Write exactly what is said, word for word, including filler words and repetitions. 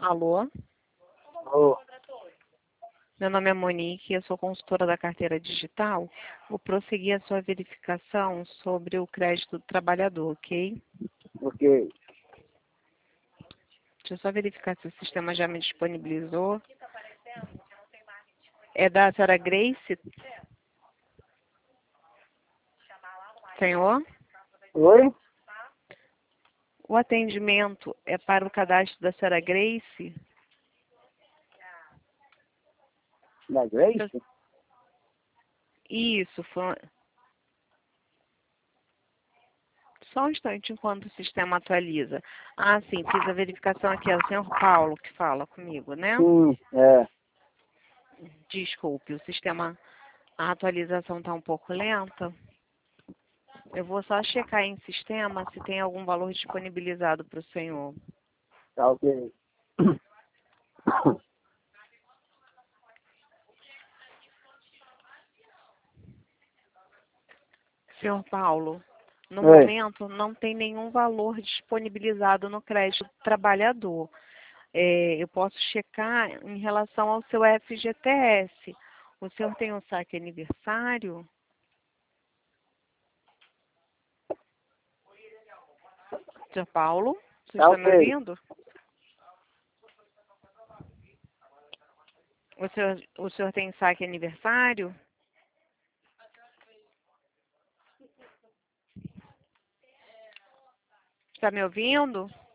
Alô? Alô? Meu nome é Monique, eu sou consultora da carteira digital. Vou prosseguir a sua verificação sobre o crédito do trabalhador, ok? Ok. Deixa eu só verificar se o sistema já me disponibilizou. É da senhora Grace? Senhor? Oi? O atendimento é para o cadastro da senhora Grace? Da Grace? Isso, foi... Só um instante enquanto o sistema atualiza. Ah, sim, fiz a verificação aqui. É o senhor Paulo que fala comigo, né? Sim, é. Desculpe, o sistema, a atualização está um pouco lenta. Eu vou só checar em sistema se tem algum valor disponibilizado para o senhor. Tá ok. Senhor Paulo, no Oi. momento não tem nenhum valor disponibilizado no crédito do trabalhador. É, eu posso checar em relação ao seu F G T S. O senhor tem um saque aniversário? Senhor Paulo, você Tá está me ok. ouvindo? O senhor, o senhor tem saque aniversário? Está me ouvindo?